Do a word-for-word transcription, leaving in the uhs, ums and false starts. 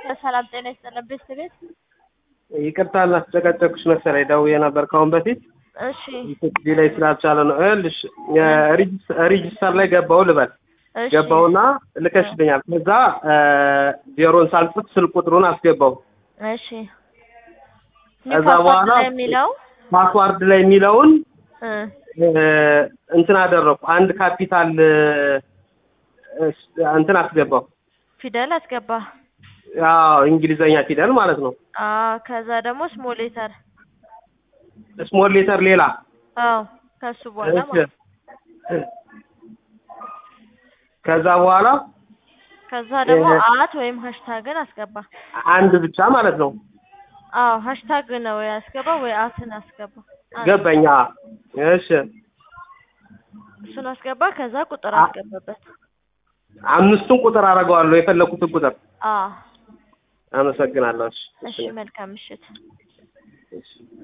ሰላም ጤና ይስጥልን ቤት ይቅርታ ላስጨቀጨቅሽ መሰለኝ ደውዬ ነበር ካሁን በፊት እሺ እዚህ ላይ ስላልቻለ ነው እልሽ ሬጂስተር ላይ ገባው ልበል እሺ ገባውና ልከሽልኛል ከዛ ዜሮን ሳልጽፍ ስልክ ቁጥሩን አስገባው እሺ ከዛ በኋላ የሚለው ፓስዋርድ ላይ የሚለውን እ እንትን አደረኩ አንድ ካፒታል እንትን አስገባው ፊደል አስገባ ያው እንግሊዘኛ ፊደል ማለት ነው አዎ ከዛ ደግሞ ስሞል ሌተር ስሞል ሌተር ሌላ አዎ ከሱ በኋላ ማለት ከዛ በኋላ ከዛ ደግሞ አት ወይም ሃሽታግን አስገባ አንድ ብቻ ማለት ነው አዎ ሃሽታግ ነው ያስገባ ወይ አትን አስገባ ገባኛ እሺ እሱን አስገባ ከዛ ቁጥር አስገባበት አምስቱን ቁጥር አደርገዋለሁ የፈለኩትን ቁጥር አዎ አመሰግናለሁ እሺ መልካም ምሽት